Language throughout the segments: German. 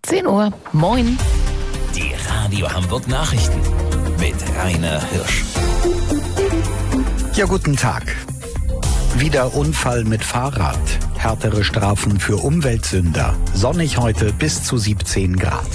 10 Uhr. Moin. Die Radio Hamburg Nachrichten mit Rainer Hirsch. Ja, guten Tag. Wieder Unfall mit Fahrrad. Härtere Strafen für Umweltsünder. Sonnig heute bis zu 17 Grad.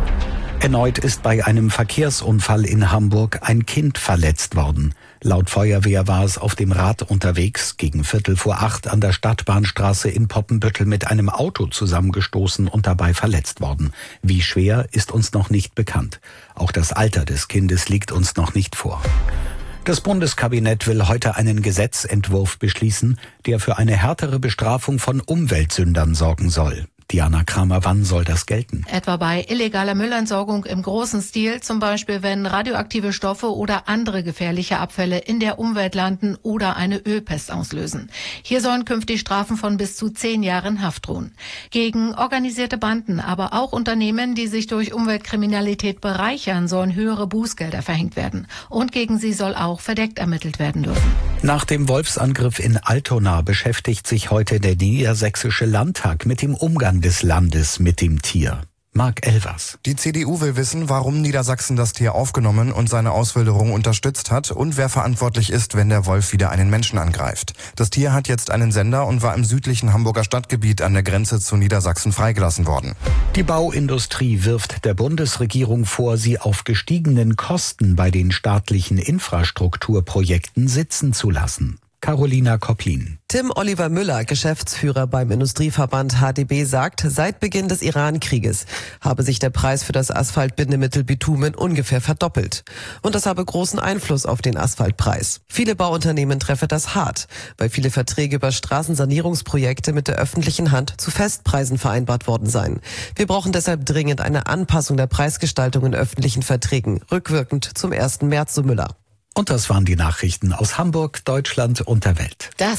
Erneut ist bei einem Verkehrsunfall in Hamburg ein Kind verletzt worden. Laut Feuerwehr war es auf dem Rad unterwegs, gegen 7:45 an der Stadtbahnstraße in Poppenbüttel mit einem Auto zusammengestoßen und dabei verletzt worden. Wie schwer, ist uns noch nicht bekannt. Auch das Alter des Kindes liegt uns noch nicht vor. Das Bundeskabinett will heute einen Gesetzentwurf beschließen, der für eine härtere Bestrafung von Umweltsündern sorgen soll. Diana Kramer, wann soll das gelten? Etwa bei illegaler Müllentsorgung im großen Stil, zum Beispiel wenn radioaktive Stoffe oder andere gefährliche Abfälle in der Umwelt landen oder eine Ölpest auslösen. Hier sollen künftig Strafen von bis zu 10 Jahren Haft drohen. Gegen organisierte Banden, aber auch Unternehmen, die sich durch Umweltkriminalität bereichern, sollen höhere Bußgelder verhängt werden. Und gegen sie soll auch verdeckt ermittelt werden dürfen. Nach dem Wolfsangriff in Altona beschäftigt sich heute der Niedersächsische Landtag mit dem Umgang des Landes mit dem Tier. Marc Elvers. Die CDU will wissen, warum Niedersachsen das Tier aufgenommen und seine Auswilderung unterstützt hat und wer verantwortlich ist, wenn der Wolf wieder einen Menschen angreift. Das Tier hat jetzt einen Sender und war im südlichen Hamburger Stadtgebiet an der Grenze zu Niedersachsen freigelassen worden. Die Bauindustrie wirft der Bundesregierung vor, sie auf gestiegenen Kosten bei den staatlichen Infrastrukturprojekten sitzen zu lassen. Carolina Koplin. Tim Oliver Müller, Geschäftsführer beim Industrieverband HDB, sagt, seit Beginn des Iran-Krieges habe sich der Preis für das Asphaltbindemittel Bitumen ungefähr verdoppelt. Und das habe großen Einfluss auf den Asphaltpreis. Viele Bauunternehmen treffe das hart, weil viele Verträge über Straßensanierungsprojekte mit der öffentlichen Hand zu Festpreisen vereinbart worden seien. Wir brauchen deshalb dringend eine Anpassung der Preisgestaltung in öffentlichen Verträgen, rückwirkend zum 1. März, so Müller. Und das waren die Nachrichten aus Hamburg, Deutschland und der Welt.